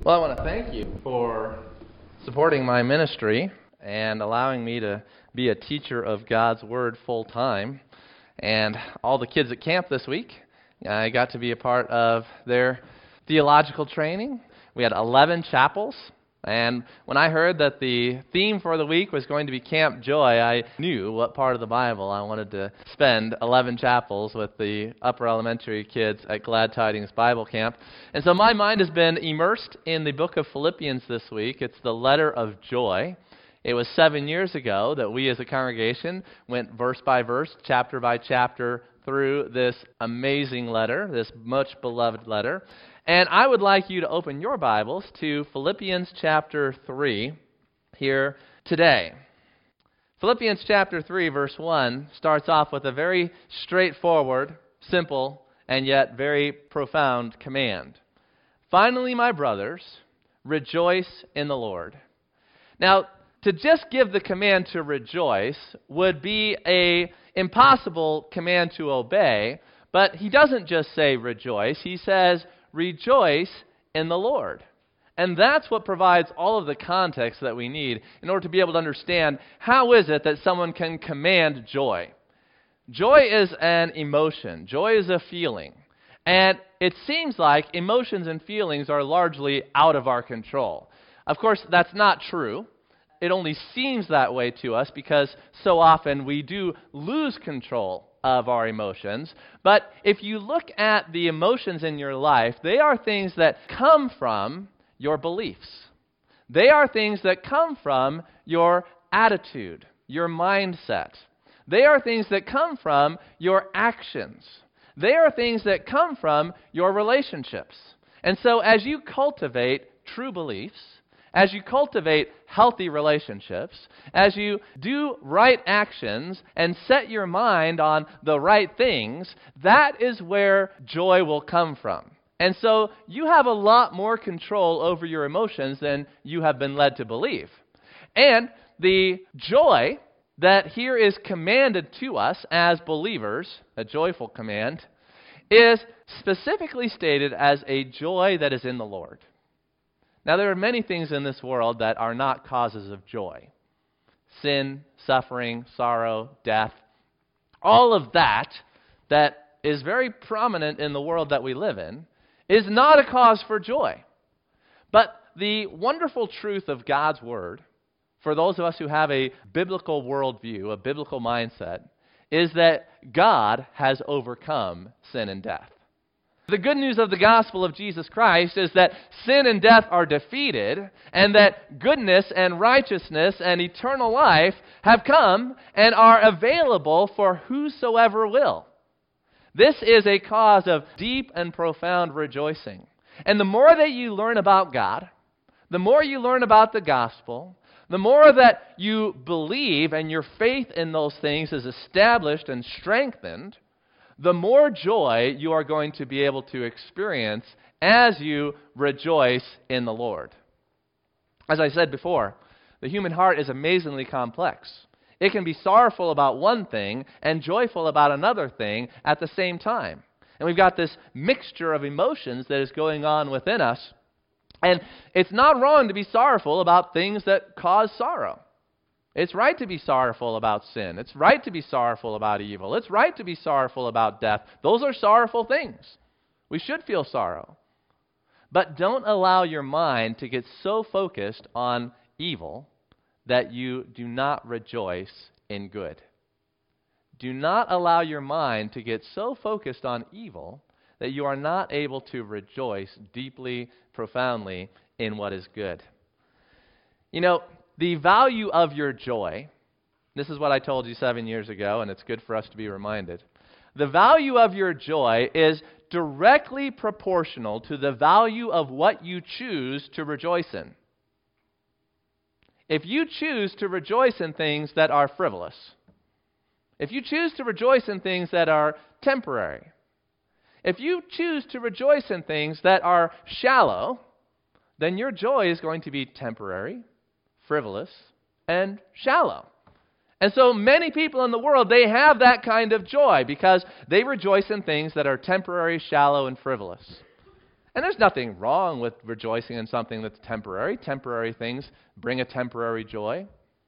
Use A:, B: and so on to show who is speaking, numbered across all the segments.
A: Well, I want to thank you for supporting my ministry and allowing me to be a teacher of God's Word full time. And all the kids at camp this week, I got to be a part of their theological training. We had 11 chapels. And when I heard that the theme for the week was going to be Camp Joy, I knew what part of the Bible I wanted to spend 11 chapels with the upper elementary kids at Glad Tidings Bible Camp. And so my mind has been immersed in the book of Philippians this week. It's the letter of joy. It was 7 years ago that we as a congregation went verse by verse, chapter by chapter through this amazing letter, this much beloved letter. And I would like you to open your Bibles to Philippians chapter 3 here today. Philippians chapter 3, verse 1 starts off with a very straightforward, simple, and yet very profound command. Finally, my brothers, rejoice in the Lord. Now, to just give the command to rejoice would be an impossible command to obey, but he doesn't just say rejoice, he says rejoice in the Lord. And that's what provides all of the context that we need in order to be able to understand how is it that someone can command joy. Joy is an emotion. Joy is a feeling. And it seems like emotions and feelings are largely out of our control. Of course, that's not true. It only seems that way to us because so often we do lose control of our emotions. But if you look at the emotions in your life, they are things that come from your beliefs. They are things that come from your attitude, your mindset. They are things that come from your actions. They are things that come from your relationships. And so as you cultivate true beliefs, as you cultivate healthy relationships, as you do right actions and set your mind on the right things, that is where joy will come from. And so you have a lot more control over your emotions than you have been led to believe. And the joy that here is commanded to us as believers, a joyful command, is specifically stated as a joy that is in the Lord. Now, there are many things in this world that are not causes of joy. Sin, suffering, sorrow, death, all of that is very prominent in the world that we live in is not a cause for joy. But the wonderful truth of God's Word, for those of us who have a biblical worldview, a biblical mindset, is that God has overcome sin and death. The good news of the gospel of Jesus Christ is that sin and death are defeated, and that goodness and righteousness and eternal life have come and are available for whosoever will. This is a cause of deep and profound rejoicing. And the more that you learn about God, the more you learn about the gospel, the more that you believe and your faith in those things is established and strengthened, the more joy you are going to be able to experience as you rejoice in the Lord. As I said before, the human heart is amazingly complex. It can be sorrowful about one thing and joyful about another thing at the same time. And we've got this mixture of emotions that is going on within us. And it's not wrong to be sorrowful about things that cause sorrow. It's right to be sorrowful about sin. It's right to be sorrowful about evil. It's right to be sorrowful about death. Those are sorrowful things. We should feel sorrow. But don't allow your mind to get so focused on evil that you do not rejoice in good. Do not allow your mind to get so focused on evil that you are not able to rejoice deeply, profoundly in what is good. You know, the value of your joy, this is what I told you 7 years ago, and it's good for us to be reminded. The value of your joy is directly proportional to the value of what you choose to rejoice in. If you choose to rejoice in things that are frivolous, if you choose to rejoice in things that are temporary, if you choose to rejoice in things that are shallow, then your joy is going to be temporary, frivolous, and shallow. And so many people in the world, they have that kind of joy because they rejoice in things that are temporary, shallow, and frivolous. And there's nothing wrong with rejoicing in something that's temporary. Temporary things bring a temporary joy.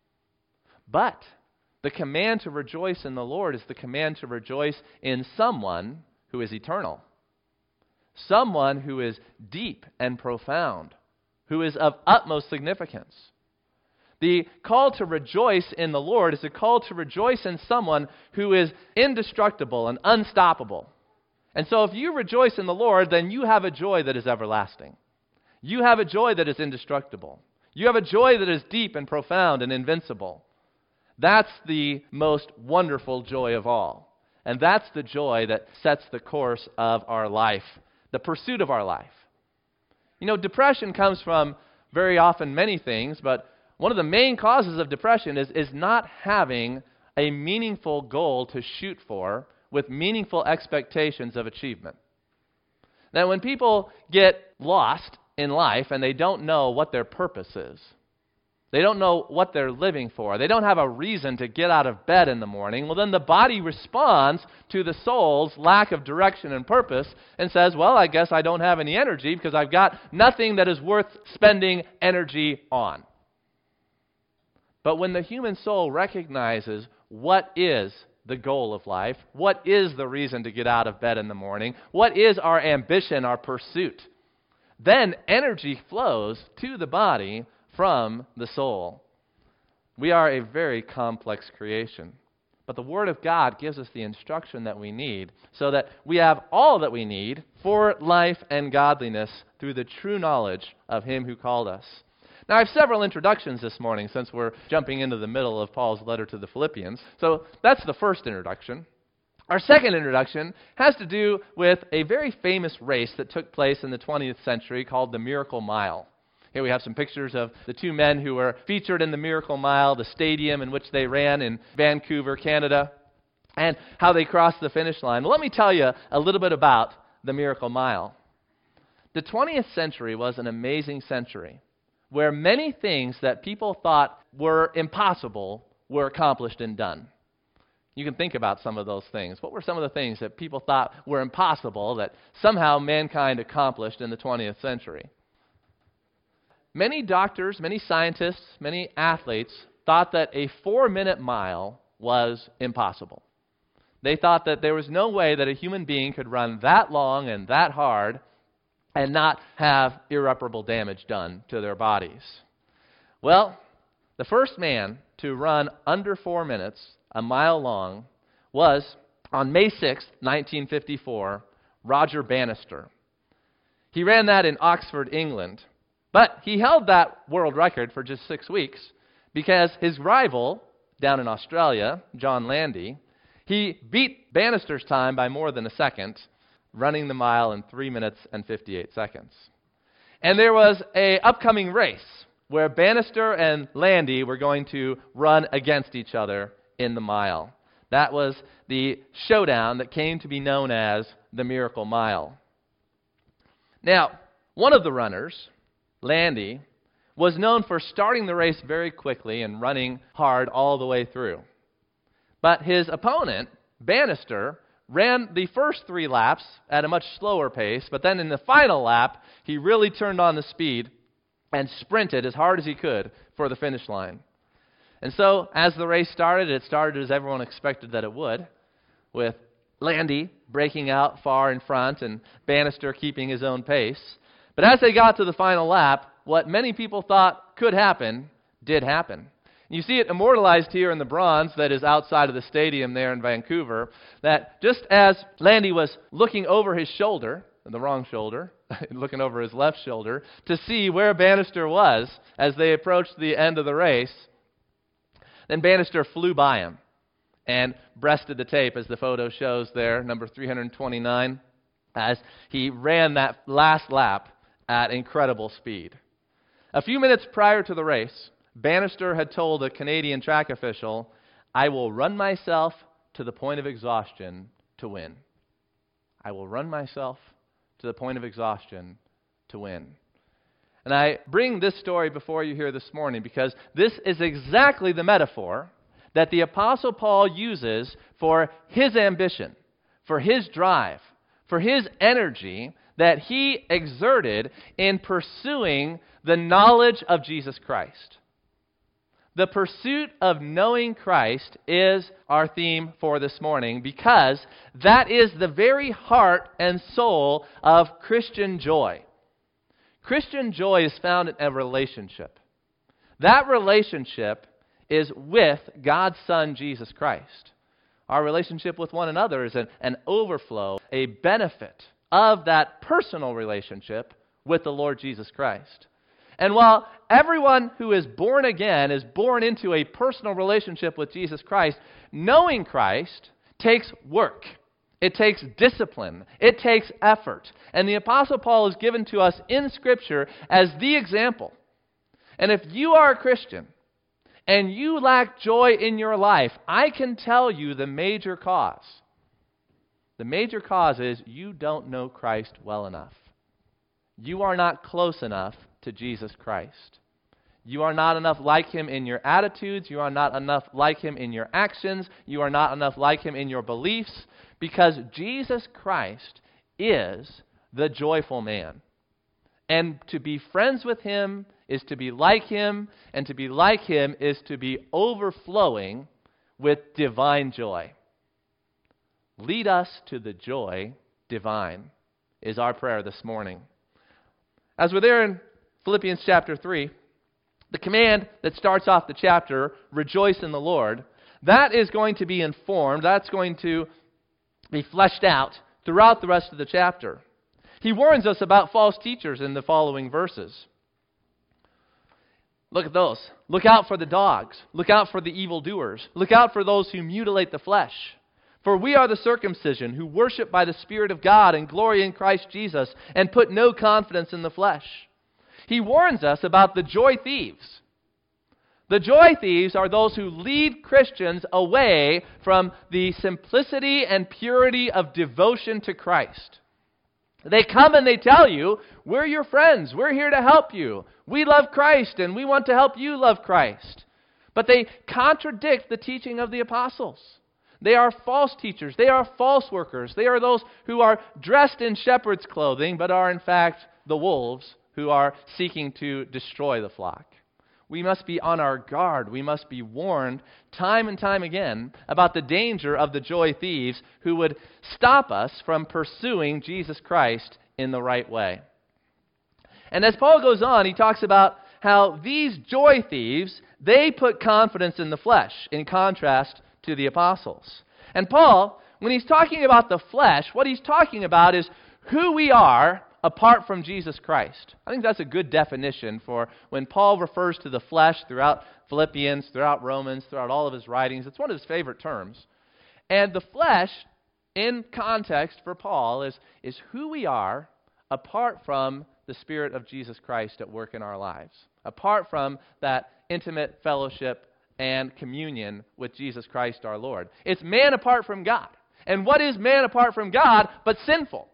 A: But the command to rejoice in the Lord is the command to rejoice in someone who is eternal. Someone who is deep and profound, who is of utmost significance. The call to rejoice in the Lord is a call to rejoice in someone who is indestructible and unstoppable. And so if you rejoice in the Lord, then you have a joy that is everlasting. You have a joy that is indestructible. You have a joy that is deep and profound and invincible. That's the most wonderful joy of all. And that's the joy that sets the course of our life, the pursuit of our life. You know, depression comes from very often many things, but one of the main causes of depression is not having a meaningful goal to shoot for with meaningful expectations of achievement. Now, when people get lost in life and they don't know what their purpose is, they don't know what they're living for, they don't have a reason to get out of bed in the morning, well, then the body responds to the soul's lack of direction and purpose and says, well, I guess I don't have any energy because I've got nothing that is worth spending energy on. But when the human soul recognizes what is the goal of life, what is the reason to get out of bed in the morning, what is our ambition, our pursuit, then energy flows to the body from the soul. We are a very complex creation. But the Word of God gives us the instruction that we need so that we have all that we need for life and godliness through the true knowledge of Him who called us. Now, I have several introductions this morning since we're jumping into the middle of Paul's letter to the Philippians. So that's the first introduction. Our second introduction has to do with a very famous race that took place in the 20th century called the Miracle Mile. Here we have some pictures of the two men who were featured in the Miracle Mile, the stadium in which they ran in Vancouver, Canada, and how they crossed the finish line. Well, let me tell you a little bit about the Miracle Mile. The 20th century was an amazing century where many things that people thought were impossible were accomplished and done. You can think about some of those things. What were some of the things that people thought were impossible that somehow mankind accomplished in the 20th century? Many doctors, many scientists, many athletes thought that a 4-minute mile was impossible. They thought that there was no way that a human being could run that long and that hard and not have irreparable damage done to their bodies. Well, the first man to run under 4 minutes, a mile long, was, on May 6, 1954, Roger Bannister. He ran that in Oxford, England. But he held that world record for just 6 weeks because his rival down in Australia, John Landy, he beat Bannister's time by more than a second, running the mile in 3 minutes and 58 seconds. And there was an upcoming race where Bannister and Landy were going to run against each other in the mile. That was the showdown that came to be known as the Miracle Mile. Now, one of the runners, Landy, was known for starting the race very quickly and running hard all the way through. But his opponent, Bannister, ran the first 3 laps at a much slower pace, but then in the final lap, he really turned on the speed and sprinted as hard as he could for the finish line. And so, as the race started, it started as everyone expected that it would, with Landy breaking out far in front and Bannister keeping his own pace. But as they got to the final lap, what many people thought could happen did happen. You see it immortalized here in the bronze that is outside of the stadium there in Vancouver, that just as Landy was looking over his shoulder, the wrong shoulder, looking over his left shoulder, to see where Bannister was as they approached the end of the race, then Bannister flew by him and breasted the tape, as the photo shows there, number 329, as he ran that last lap at incredible speed. A few minutes prior to the race, Bannister had told a Canadian track official, "I will run myself to the point of exhaustion to win." I will run myself to the point of exhaustion to win. And I bring this story before you here this morning because this is exactly the metaphor that the Apostle Paul uses for his ambition, for his drive, for his energy that he exerted in pursuing the knowledge of Jesus Christ. The pursuit of knowing Christ is our theme for this morning, because that is the very heart and soul of Christian joy. Christian joy is found in a relationship. That relationship is with God's Son, Jesus Christ. Our relationship with one another is an overflow, a benefit of that personal relationship with the Lord Jesus Christ. And while everyone who is born again is born into a personal relationship with Jesus Christ, knowing Christ takes work. It takes discipline. It takes effort. And the Apostle Paul is given to us in Scripture as the example. And if you are a Christian and you lack joy in your life, I can tell you the major cause. The major cause is you don't know Christ well enough. You are not close enough to Jesus Christ. You are not enough like Him in your attitudes. You are not enough like Him in your actions. You are not enough like Him in your beliefs, because Jesus Christ is the joyful man. And to be friends with Him is to be like Him, and to be like Him is to be overflowing with divine joy. Lead us to the joy divine is our prayer this morning. As we're there in Philippians chapter 3, the command that starts off the chapter, rejoice in the Lord, that is going to be informed, that's going to be fleshed out throughout the rest of the chapter. He warns us about false teachers in the following verses. Look at those. Look out for the dogs. Look out for the evildoers. Look out for those who mutilate the flesh. For we are the circumcision who worship by the Spirit of God and glory in Christ Jesus and put no confidence in the flesh. He warns us about the joy thieves. The joy thieves are those who lead Christians away from the simplicity and purity of devotion to Christ. They come and they tell you, we're your friends, we're here to help you. We love Christ and we want to help you love Christ. But they contradict the teaching of the apostles. They are false teachers. They are false workers. They are those who are dressed in shepherd's clothing, but are in fact the wolves who are seeking to destroy the flock. We must be on our guard. We must be warned time and time again about the danger of the joy thieves who would stop us from pursuing Jesus Christ in the right way. And as Paul goes on, he talks about how these joy thieves, they put confidence in the flesh in contrast to the apostles. And Paul, when he's talking about the flesh, what he's talking about is who we are apart from Jesus Christ. I think that's a good definition for when Paul refers to the flesh throughout Philippians, throughout Romans, throughout all of his writings. It's one of his favorite terms. And the flesh, in context for Paul, is who we are apart from the Spirit of Jesus Christ at work in our lives, apart from that intimate fellowship and communion with Jesus Christ our Lord. It's man apart from God. And what is man apart from God but sinful?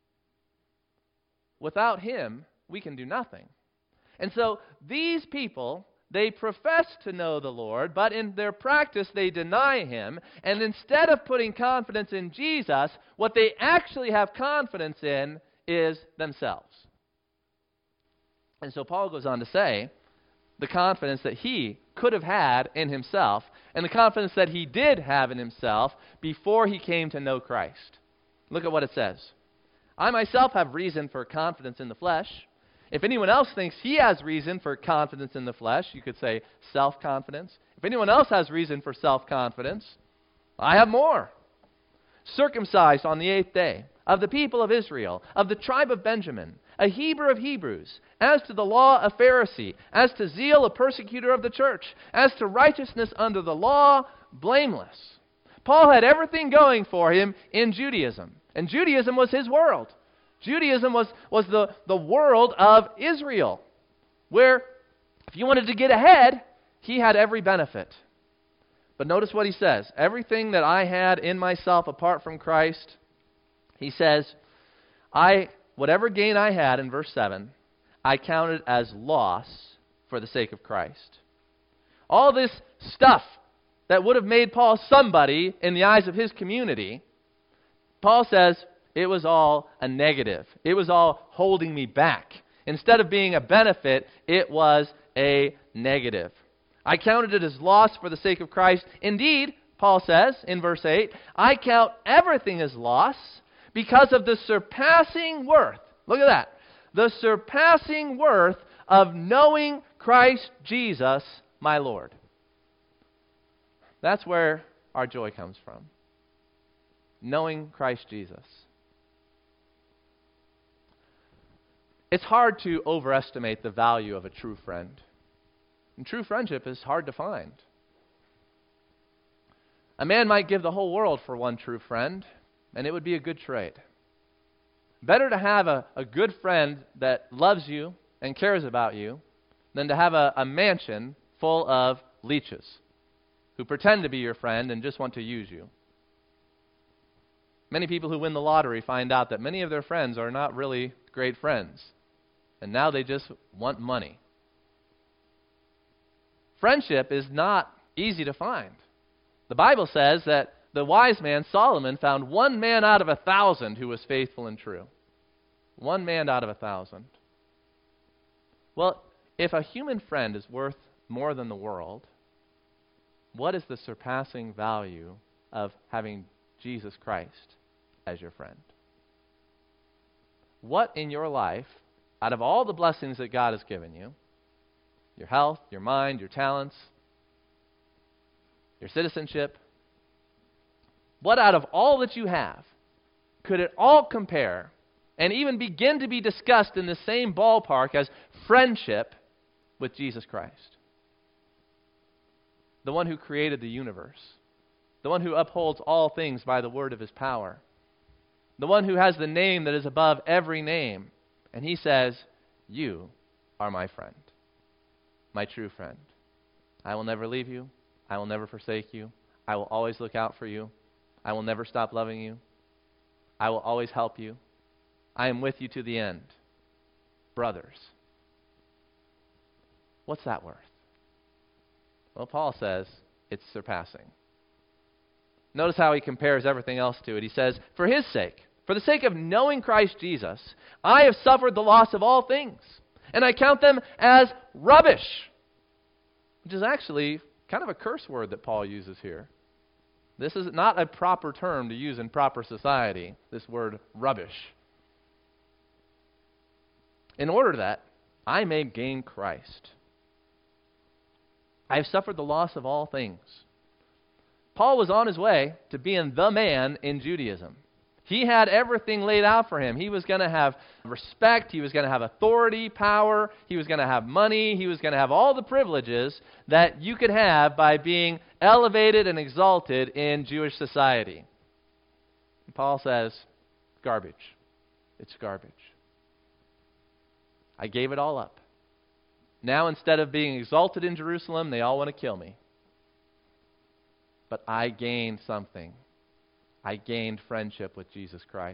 A: Without Him, we can do nothing. And so these people, they profess to know the Lord, but in their practice they deny Him. And instead of putting confidence in Jesus, what they actually have confidence in is themselves. And so Paul goes on to say the confidence that he could have had in himself and the confidence that he did have in himself before he came to know Christ. Look at what it says. I myself have reason for confidence in the flesh. If anyone else thinks he has reason for confidence in the flesh, you could say self-confidence. If anyone else has reason for self-confidence, I have more. Circumcised on the 8th day, of the people of Israel, of the tribe of Benjamin, a Hebrew of Hebrews, as to the law a Pharisee, as to zeal a persecutor of the church, as to righteousness under the law, blameless. Paul had everything going for him in Judaism. And Judaism was his world. Judaism was the world of Israel, where if you wanted to get ahead, he had every benefit. But notice what he says. Everything that I had in myself apart from Christ, he says, whatever gain I had, in verse 7, I counted as loss for the sake of Christ. All this stuff that would have made Paul somebody in the eyes of his community, Paul says, it was all a negative. It was all holding me back. Instead of being a benefit, it was a negative. I counted it as loss for the sake of Christ. Indeed, Paul says in verse 8, I count everything as loss because of the surpassing worth. Look at that. The surpassing worth of knowing Christ Jesus, my Lord. That's where our joy comes from. Knowing Christ Jesus. It's hard to overestimate the value of a true friend. And true friendship is hard to find. A man might give the whole world for one true friend, and it would be a good trade. Better to have a good friend that loves you and cares about you than to have a mansion full of leeches who pretend to be your friend and just want to use you. Many people who win the lottery find out that many of their friends are not really great friends, and now they just want money. Friendship is not easy to find. The Bible says that the wise man, Solomon, found one man out of 1,000 who was faithful and true. One man out of 1,000. Well, if a human friend is worth more than the world, what is the surpassing value of having Jesus Christ as your friend? What in your life, out of all the blessings that God has given you, your health, your mind, your talents, your citizenship, what out of all that you have could it all compare and even begin to be discussed in the same ballpark as friendship with Jesus Christ? The one who created the universe, the one who upholds all things by the word of his power, the one who has the name that is above every name. And he says, you are my friend, my true friend. I will never leave you. I will never forsake you. I will always look out for you. I will never stop loving you. I will always help you. I am with you to the end. Brothers. What's that worth? Well, Paul says it's surpassing. Notice how he compares everything else to it. He says, for his sake, for the sake of knowing Christ Jesus, I have suffered the loss of all things, and I count them as rubbish, which is actually kind of a curse word that Paul uses here. This is not a proper term to use in proper society, this word rubbish. In order that I may gain Christ. I have suffered the loss of all things. Paul was on his way to being the man in Judaism. He had everything laid out for him. He was going to have respect. He was going to have authority, power. He was going to have money. He was going to have all the privileges that you could have by being elevated and exalted in Jewish society. And Paul says, garbage. It's garbage. I gave it all up. Now, instead of being exalted in Jerusalem, they all want to kill me. But I gained something. I gained friendship with Jesus Christ.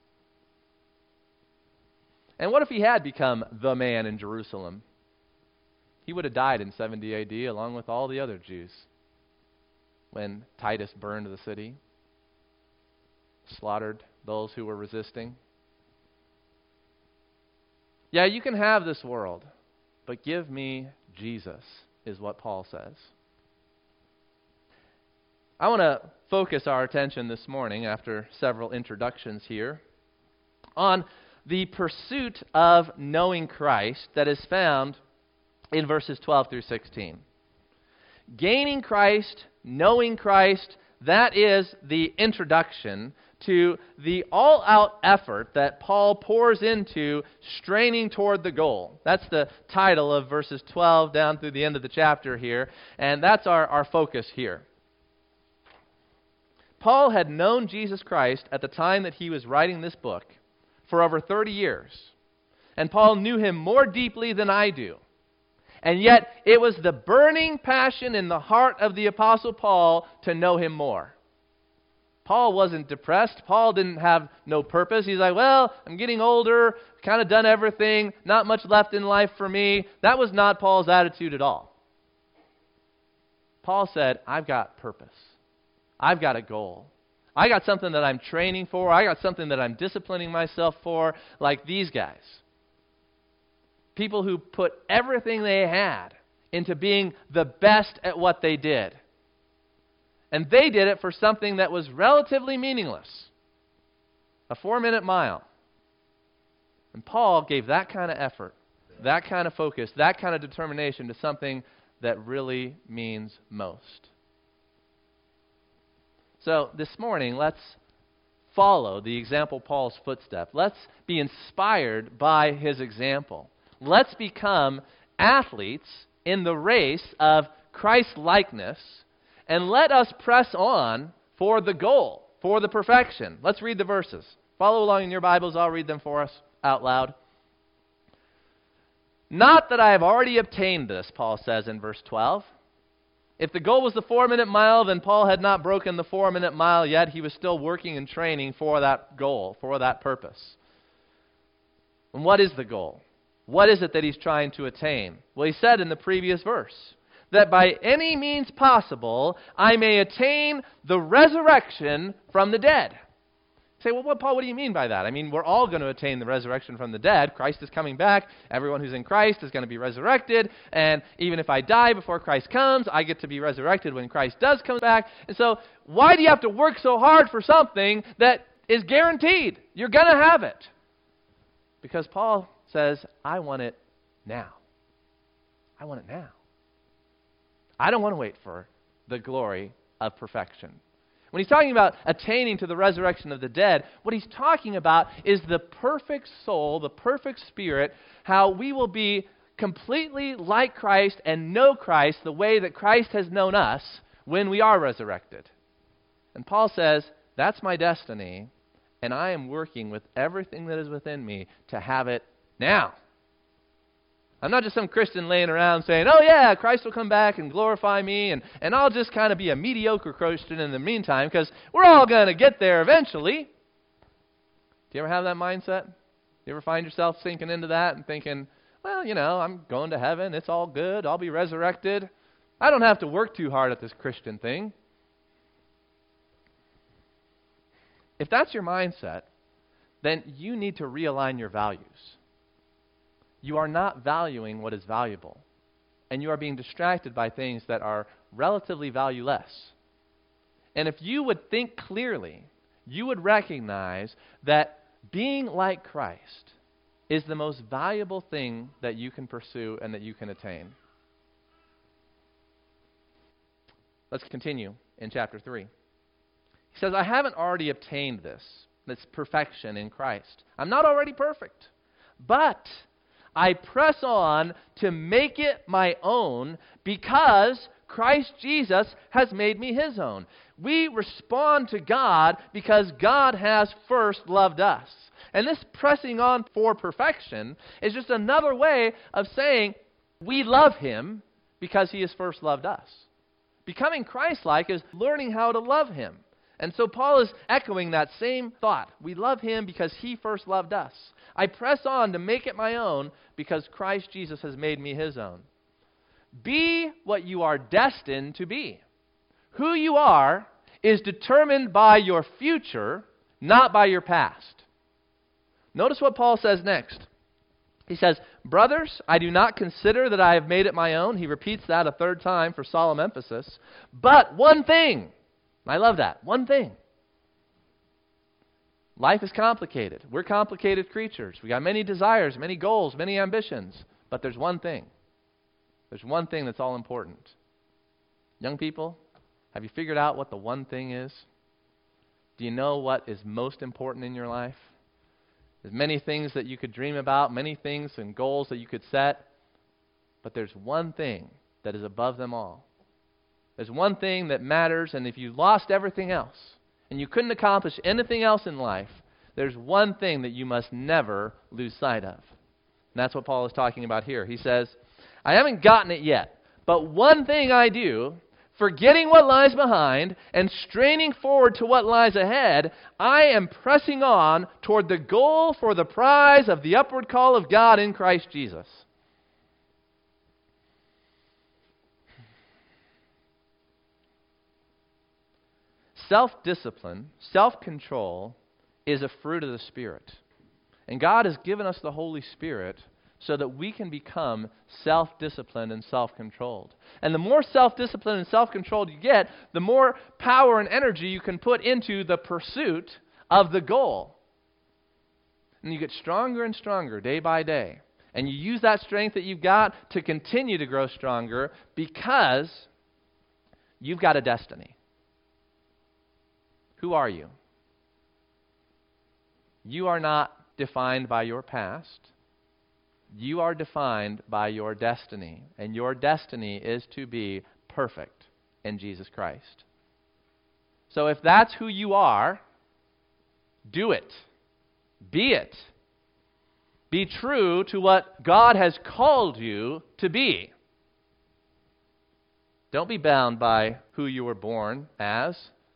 A: And what if he had become the man in Jerusalem? He would have died in 70 AD along with all the other Jews when Titus burned the city, slaughtered those who were resisting. Yeah, you can have this world, but give me Jesus, is what Paul says. I want to focus our attention this morning, after several introductions here, on the pursuit of knowing Christ that is found in verses 12 through 16. Gaining Christ, knowing Christ, that is the introduction to the all-out effort that Paul pours into straining toward the goal. That's the title of verses 12 down through the end of the chapter here, and that's our focus here. Paul had known Jesus Christ at the time that he was writing this book for over 30 years. And Paul knew him more deeply than I do. And yet, it was the burning passion in the heart of the Apostle Paul to know him more. Paul wasn't depressed. Paul didn't have no purpose. He's like, well, I'm getting older, kind of done everything, not much left in life for me. That was not Paul's attitude at all. Paul said, I've got purpose. I've got a goal. I got something that I'm training for. I got something that I'm disciplining myself for, like these guys. People who put everything they had into being the best at what they did. And they did it for something that was relatively meaningless. A 4-minute mile. And Paul gave that kind of effort, that kind of focus, that kind of determination to something that really means most. So this morning, let's follow the example Paul's footstep. Let's be inspired by his example. Let's become athletes in the race of Christ-likeness, and let us press on for the goal, for the perfection. Let's read the verses. Follow along in your Bibles. I'll read them for us out loud. Not that I have already obtained this, Paul says in verse 12. If the goal was the 4-minute mile, then Paul had not broken the 4-minute mile yet. He was still working and training for that goal, for that purpose. And what is the goal? What is it that he's trying to attain? Well, he said in the previous verse, that by any means possible, I may attain the resurrection from the dead. You say, well, Paul, what do you mean by that? I mean, we're all going to attain the resurrection from the dead. Christ is coming back. Everyone who's in Christ is going to be resurrected. And even if I die before Christ comes, I get to be resurrected when Christ does come back. And so why do you have to work so hard for something that is guaranteed? You're going to have it. Because Paul says, I want it now. I want it now. I don't want to wait for the glory of perfection. When he's talking about attaining to the resurrection of the dead, what he's talking about is the perfect soul, the perfect spirit, how we will be completely like Christ and know Christ the way that Christ has known us when we are resurrected. And Paul says, that's my destiny, and I am working with everything that is within me to have it now. I'm not just some Christian laying around saying, oh yeah, Christ will come back and glorify me, and I'll just kind of be a mediocre Christian in the meantime, because we're all going to get there eventually. Do you ever have that mindset? You ever find yourself sinking into that and thinking, well, you know, I'm going to heaven, it's all good, I'll be resurrected. I don't have to work too hard at this Christian thing. If that's your mindset, then you need to realign your values. You are not valuing what is valuable, and you are being distracted by things that are relatively valueless. And if you would think clearly, you would recognize that being like Christ is the most valuable thing that you can pursue and that you can attain. Let's continue in chapter 3. He says, I haven't already obtained this perfection in Christ. I'm not already perfect, but I press on to make it my own because Christ Jesus has made me his own. We respond to God because God has first loved us. And this pressing on for perfection is just another way of saying we love him because he has first loved us. Becoming Christ-like is learning how to love him. And so Paul is echoing that same thought. We love him because he first loved us. I press on to make it my own because Christ Jesus has made me his own. Be what you are destined to be. Who you are is determined by your future, not by your past. Notice what Paul says next. He says, brothers, I do not consider that I have made it my own. He repeats that a third time for solemn emphasis. But one thing. I love that. One thing. Life is complicated. We're complicated creatures. We got many desires, many goals, many ambitions. But there's one thing. There's one thing that's all important. Young people, have you figured out what the one thing is? Do you know what is most important in your life? There's many things that you could dream about, many things and goals that you could set. But there's one thing that is above them all. There's one thing that matters, and if you lost everything else, and you couldn't accomplish anything else in life, there's one thing that you must never lose sight of. And that's what Paul is talking about here. He says, I haven't gotten it yet, but one thing I do, forgetting what lies behind and straining forward to what lies ahead, I am pressing on toward the goal for the prize of the upward call of God in Christ Jesus. self-discipline, self-control is a fruit of the Spirit. And God has given us the Holy Spirit so that we can become self-disciplined and self-controlled. And the more self-disciplined and self-controlled you get, the more power and energy you can put into the pursuit of the goal. And you get stronger and stronger day by day. And you use that strength that you've got to continue to grow stronger because you've got a destiny. Who are you? You are not defined by your past. You are defined by your destiny. And your destiny is to be perfect in Jesus Christ. So if that's who you are, do it. Be it. Be true to what God has called you to be. Don't be bound by who you were born as.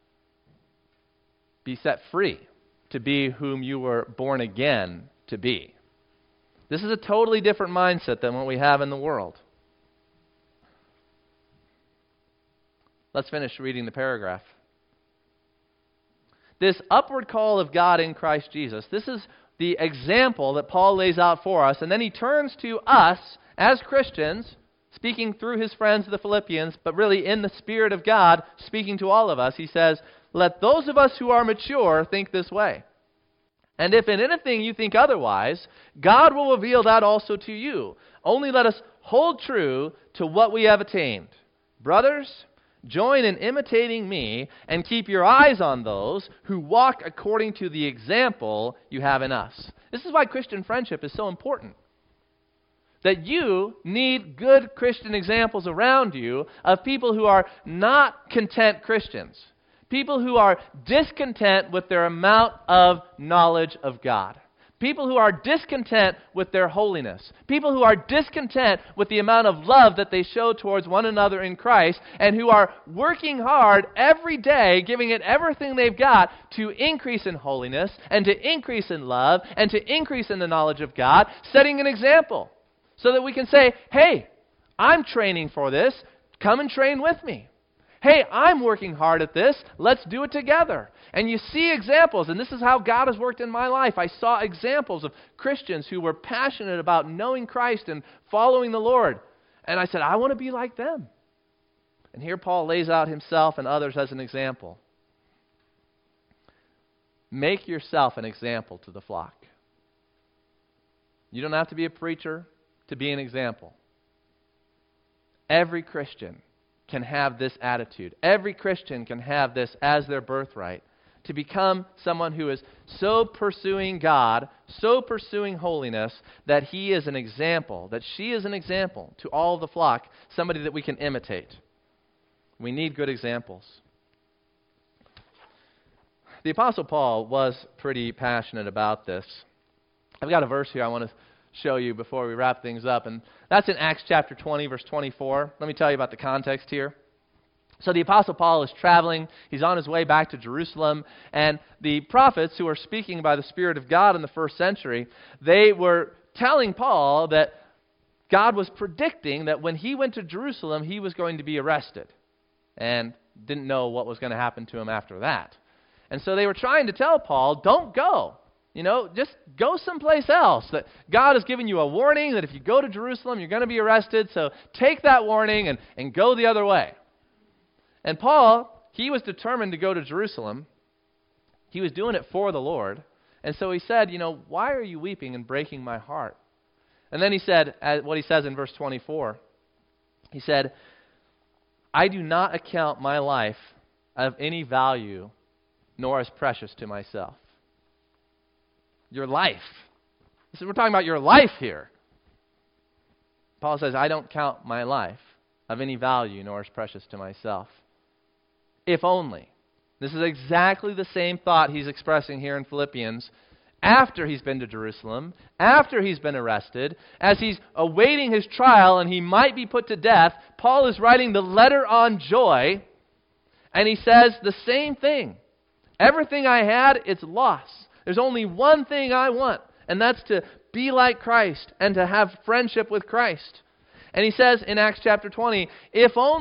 A: Be set free to be whom you were born again to be. This is a totally different mindset than what we have in the world. Let's finish reading the paragraph. This upward call of God in Christ Jesus, this is the example that Paul lays out for us, and then he turns to us as Christians, speaking through his friends, the Philippians, but really in the Spirit of God, speaking to all of us. He says, "Let those of us who are mature think this way. And if in anything you think otherwise, God will reveal that also to you. Only let us hold true to what we have attained. Brothers, join in imitating me and keep your eyes on those who walk according to the example you have in us." This is why Christian friendship is so important. That you need good Christian examples around you of people who are not content Christians. People who are discontent with their amount of knowledge of God. People who are discontent with their holiness. People who are discontent with the amount of love that they show towards one another in Christ, and who are working hard every day, giving it everything they've got to increase in holiness, and to increase in love, and to increase in the knowledge of God, setting an example. So that we can say, hey, I'm training for this. Come and train with me. Hey, I'm working hard at this. Let's do it together. And you see examples, and this is how God has worked in my life. I saw examples of Christians who were passionate about knowing Christ and following the Lord. And I said, I want to be like them. And here Paul lays out himself and others as an example. Make yourself an example to the flock. You don't have to be a preacher to be an example. Every Christian can have this attitude. Every Christian can have this as their birthright, to become someone who is so pursuing God, so pursuing holiness, that he is an example, that she is an example to all of the flock, somebody that we can imitate. We need good examples. The Apostle Paul was pretty passionate about this. I've got a verse here I want to show you before we wrap things up, and that's in Acts chapter 20, verse 24. Let me tell you about the context here. So the Apostle Paul is traveling. He's on his way back to Jerusalem, and the prophets who are speaking by the Spirit of God in the first century, they were telling Paul that God was predicting that when he went to Jerusalem, he was going to be arrested, and didn't know what was going to happen to him after that. And so they were trying to tell Paul, don't go. Just go someplace else. That God has given you a warning that if you go to Jerusalem, you're going to be arrested. So take that warning and go the other way. And Paul, he was determined to go to Jerusalem. He was doing it for the Lord. And so he said, why are you weeping and breaking my heart? And then he said, what he says in verse 24, he said, I do not account my life of any value, nor as precious to myself. Your life. We're talking about your life here. Paul says, I don't count my life of any value nor as precious to myself. If only. This is exactly the same thought he's expressing here in Philippians after he's been to Jerusalem, after he's been arrested, as he's awaiting his trial and he might be put to death. Paul is writing the letter on joy, and he says the same thing. Everything I had, it's lost. There's only one thing I want, and that's to be like Christ and to have friendship with Christ. And he says in Acts chapter 20, if only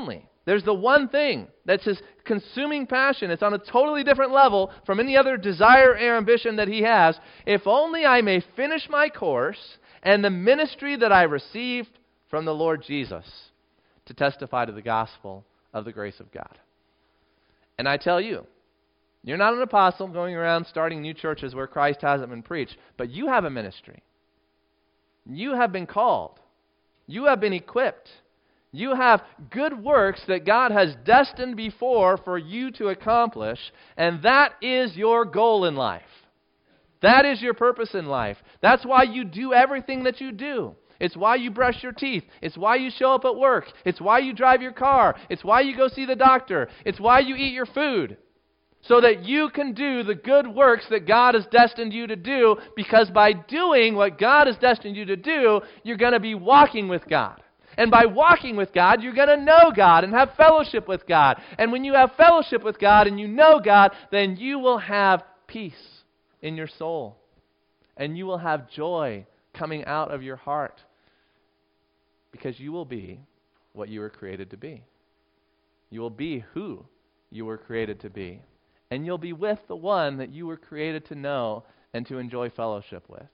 A: There's the one thing that's his consuming passion. It's on a totally different level from any other desire or ambition that he has. If only I may finish my course and the ministry that I received from the Lord Jesus to testify to the gospel of the grace of God. And I tell you, you're not an apostle going around starting new churches where Christ hasn't been preached, but you have a ministry. You have been called. You have been equipped. You have good works that God has destined before for you to accomplish, and that is your goal in life. That is your purpose in life. That's why you do everything that you do. It's why you brush your teeth. It's why you show up at work. It's why you drive your car. It's why you go see the doctor. It's why you eat your food. So that you can do the good works that God has destined you to do, because by doing what God has destined you to do, you're going to be walking with God. And by walking with God, you're going to know God and have fellowship with God. And when you have fellowship with God and you know God, then you will have peace in your soul. And you will have joy coming out of your heart. Because you will be what you were created to be. You will be who you were created to be. And you'll be with the one that you were created to know and to enjoy fellowship with.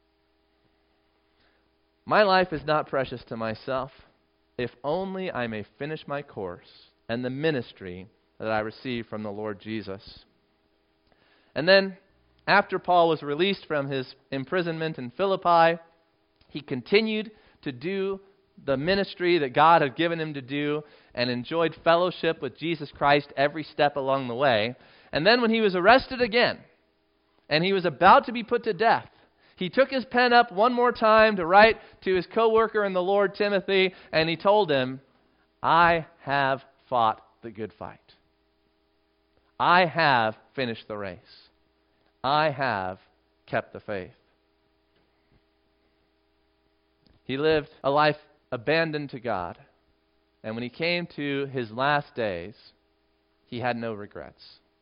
A: My life is not precious to myself, if only I may finish my course and the ministry that I received from the Lord Jesus. And then, after Paul was released from his imprisonment in Philippi, he continued to do the ministry that God had given him to do and enjoyed fellowship with Jesus Christ every step along the way. And then when he was arrested again, and he was about to be put to death, he took his pen up one more time to write to his co-worker in the Lord, Timothy, and he told him, I have fought the good fight. I have finished the race. I have kept the faith. He lived a life abandoned to God, and when he came to his last days, he had no regrets.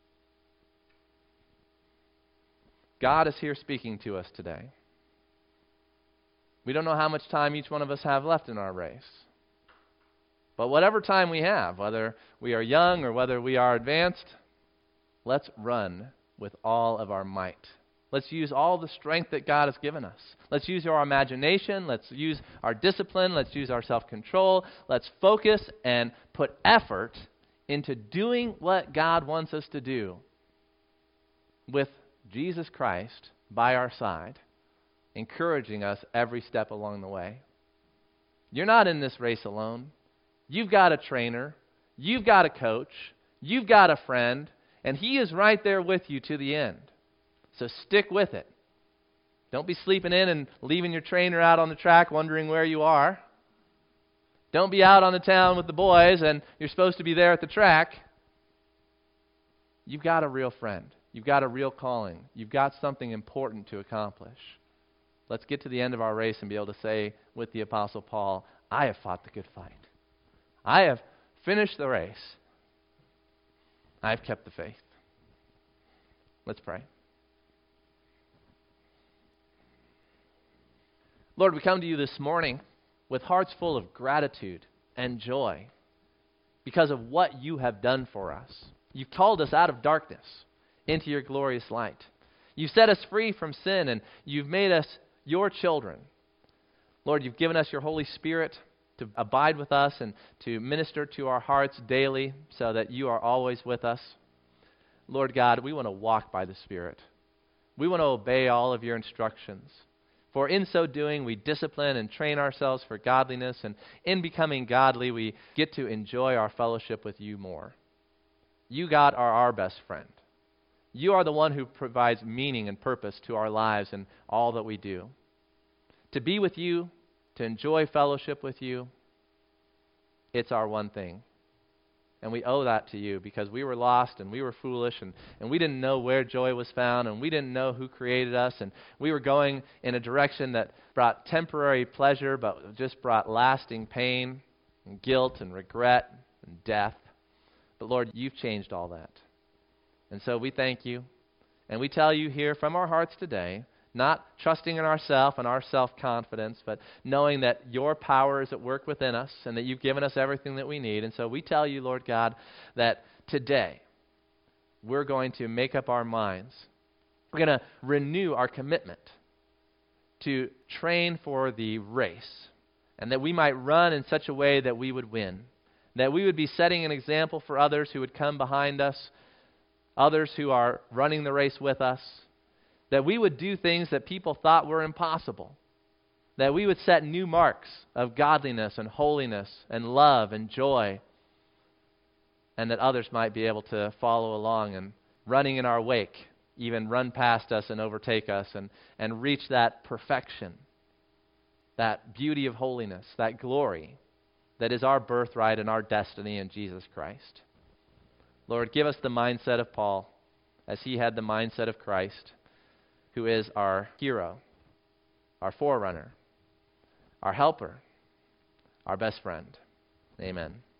A: God is here speaking to us today. We don't know how much time each one of us have left in our race. But whatever time we have, whether we are young or whether we are advanced, let's run with all of our might. Let's use all the strength that God has given us. Let's use our imagination. Let's use our discipline. Let's use our self-control. Let's focus and put effort into doing what God wants us to do with Jesus Christ by our side, encouraging us every step along the way. You're not in this race alone. You've got a trainer. You've got a coach. You've got a friend. And he is right there with you to the end. So stick with it. Don't be sleeping in and leaving your trainer out on the track wondering where you are. Don't be out on the town with the boys and you're supposed to be there at the track. You've got a real friend. You've got a real calling. You've got something important to accomplish. Let's get to the end of our race and be able to say with the Apostle Paul, I have fought the good fight. I have finished the race. I have kept the faith. Let's pray. Lord, we come to you this morning with hearts full of gratitude and joy because of what you have done for us. You've called us out of darkness into your glorious light. You've set us free from sin, and you've made us your children. Lord, you've given us your Holy Spirit to abide with us and to minister to our hearts daily so that you are always with us. Lord God, we want to walk by the Spirit. We want to obey all of your instructions. For in so doing, we discipline and train ourselves for godliness, and in becoming godly, we get to enjoy our fellowship with you more. You, God, are our best friend. You are the one who provides meaning and purpose to our lives and all that we do. To be with you, to enjoy fellowship with you, it's our one thing. And we owe that to you because we were lost and we were foolish and we didn't know where joy was found and we didn't know who created us and we were going in a direction that brought temporary pleasure but just brought lasting pain and guilt and regret and death. But Lord, you've changed all that. And so we thank you and we tell you here from our hearts today, Not trusting in ourselves and our self-confidence, but knowing that your power is at work within us and that you've given us everything that we need. And so we tell you, Lord God, that today we're going to make up our minds. We're going to renew our commitment to train for the race, and that we might run in such a way that we would win, that we would be setting an example for others who would come behind us, others who are running the race with us, that we would do things that people thought were impossible, that we would set new marks of godliness and holiness and love and joy, and that others might be able to follow along and running in our wake, even run past us and overtake us and reach that perfection, that beauty of holiness, that glory that is our birthright and our destiny in Jesus Christ. Lord, give us the mindset of Paul as he had the mindset of Christ, who is our hero, our forerunner, our helper, our best friend. Amen.